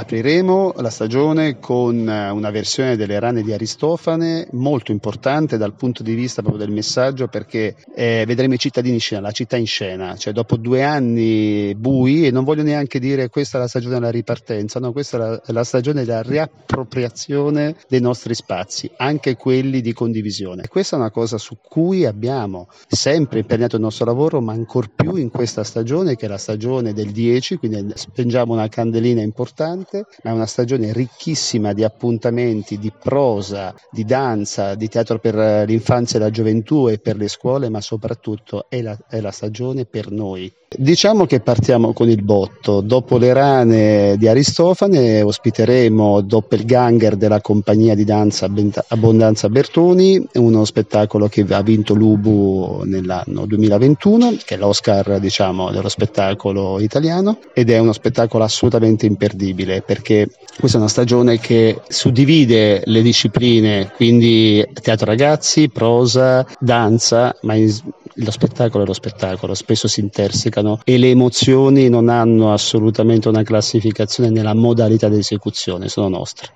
Apriremo la stagione con una versione delle rane di Aristofane molto importante dal punto di vista proprio del messaggio, perché vedremo i cittadini in scena, la città in scena, cioè dopo 2 anni bui, e non voglio neanche dire questa è la stagione della ripartenza, no, questa è la stagione della riappropriazione dei nostri spazi, anche quelli di condivisione. E questa è una cosa su cui abbiamo sempre impegnato il nostro lavoro, ma ancor più in questa stagione, che è la stagione del 10, quindi spengiamo una candelina importante, ma è una stagione ricchissima di appuntamenti, di prosa, di danza, di teatro per l'infanzia e la gioventù e per le scuole, ma soprattutto è la stagione per noi. Diciamo che partiamo con il botto. Dopo le rane di Aristofane ospiteremo Doppelganger della compagnia di danza Abbondanza Bertoni, uno spettacolo che ha vinto l'Ubu nell'anno 2021, che è l'Oscar, diciamo, dello spettacolo italiano, ed è uno spettacolo assolutamente imperdibile, perché questa è una stagione che suddivide le discipline, quindi teatro ragazzi, prosa, danza, ma lo spettacolo è lo spettacolo, spesso si intersecano e le emozioni non hanno assolutamente una classificazione nella modalità di esecuzione, sono nostre.